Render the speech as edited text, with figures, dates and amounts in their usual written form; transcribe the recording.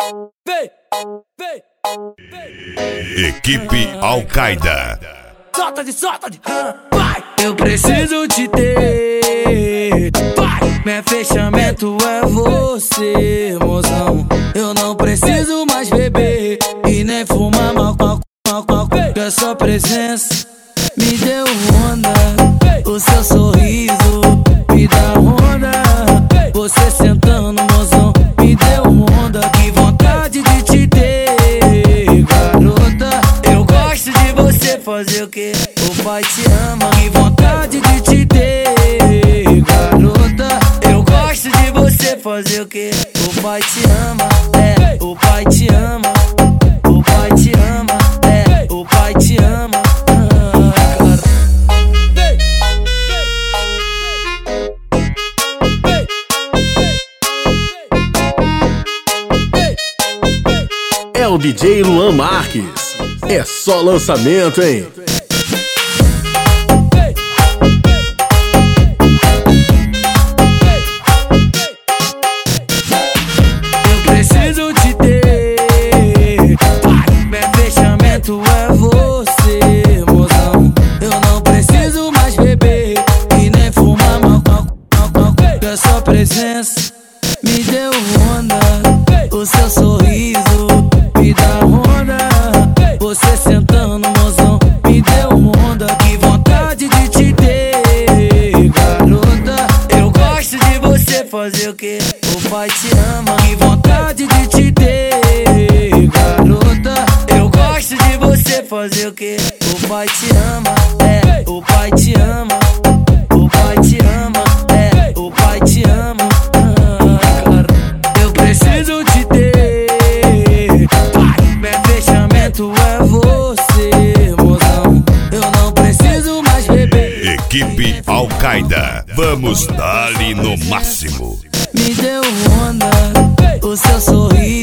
Equipe Al-Qaeda. Solta de vai. Eu preciso te ter, vai. Meu fechamento é você, mozão. Eu não preciso mais beber e nem fumar maconha. Que a sua presença me deu onda. O seu sorriso me dá onda. Você sentando, mozão, me deu onda. Que vontade de te ter, garota. Eu gosto de você fazer o que o pai te ama. Que vontade de te ter, garota. Eu gosto de você fazer o que o pai te ama. É, o pai te ama. O pai te ama. É, o pai te ama. É o DJ Luan Marques. É só lançamento, hein? Eu preciso te ter, meu fechamento é você, mozão. Eu não preciso mais beber e nem fumar maconha. Que a sua presença me deu onda. O seu sorriso me dá onda. Você sentando, mozão, me deu onda. Que vontade de te ter, garota. Eu gosto de você fazer o que o pai te ama. Que vontade de te ter, garota. Eu gosto de você fazer o que o pai te ama. É, o pai te ama. O pai te ama. É, o pai te ama. Eu preciso te ter, meu fechamento é você, mozão. Eu não preciso mais beber. Equipe Al-Qaeda. Vamos dar-lhe no máximo. Me deu onda. O seu sorriso